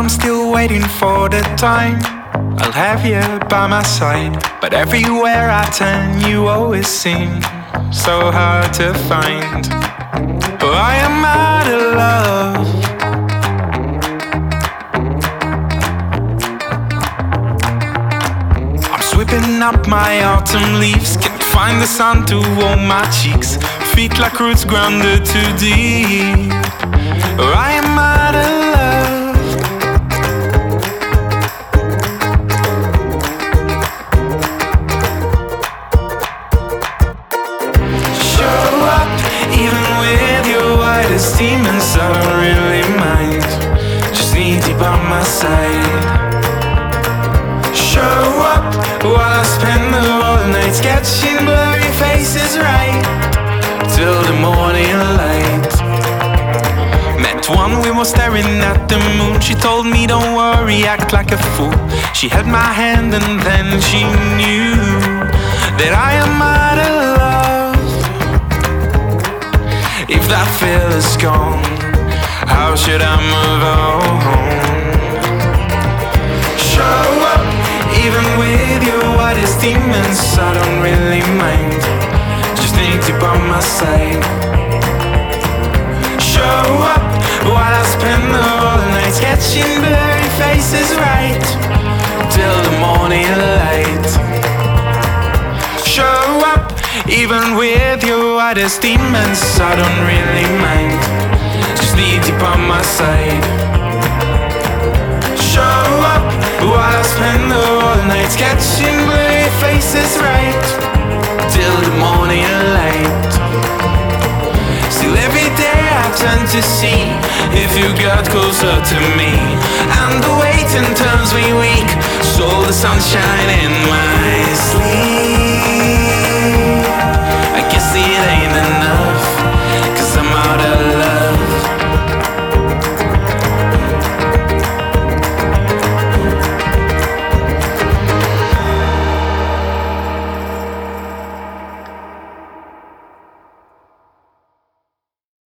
I'm still waiting for the time I'll have you by my side. But everywhere I turn, you always seem so hard to find. Oh, I am out of love. I'm sweeping up my autumn leaves, can't find the sun to warm my cheeks. Feet like roots grounded too deep. Oh, I am out of love. Demons, I don't really mind. Just need you by my side. Show up while I spend the whole night sketching blurry faces right till the morning light. Met one, we were staring at the moon. She told me don't worry, act like a fool. She held my hand and then she knew that I am out of love. If that feel is gone, how should I move on? Show up, even with your wildest demons, I don't really mind. Just need you by my side. Show up, while I spend the whole night sketching blurry faces right till the morning light. Show up, even with your wildest demons, I don't really mind. Just need you by my side. Show up while I spend the whole night sketching blurry faces right till the morning light. Still every day I turn to see if you got closer to me, and the waiting turns me weak. So the sunshine in my sleep.